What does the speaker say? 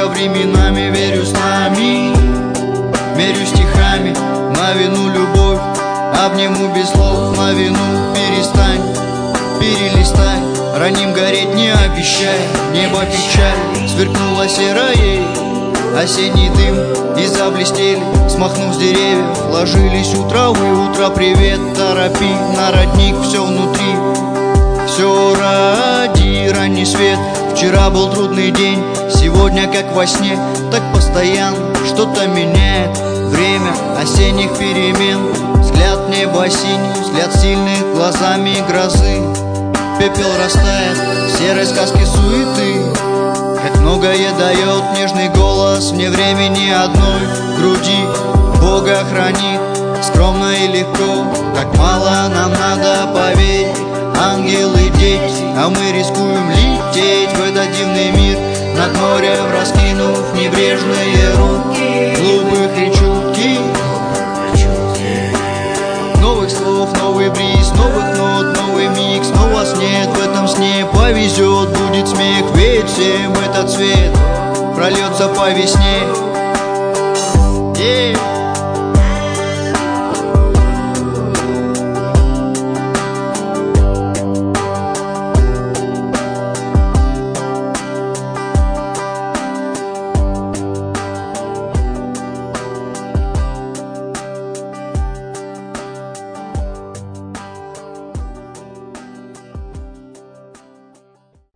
временами верю с нами, мерю стихами на вину любовь, обниму без слов на вину. Перестань, перелистай, раним гореть не обещай. Небо печаль, сверкнуло серое, осенний дым и заблестели, смахнув с деревьев, ложились у травы. Утро привет, торопи на родник, все внутри, все ради ранний свет. Вчера был трудный день, сегодня как во сне, так постоянно что-то меняет время осенних перемен. Взгляд неба синий, взгляд сильных глазами грозы. Пепел растает в серой сказке суеты. Как многое дает нежный голос вне времени одной груди. Бога хранит скромно и легко, как мало нам надо поверить. Ангелы, дети, а мы рискуем лететь в этот дивный мир, над морем раскинув небрежные руки. Глупых и чутких, новых слов, новый бриз, новых нот, новый миг. Снова снег, в этом сне повезет, будет смех, ведь всем этот свет прольется по весне.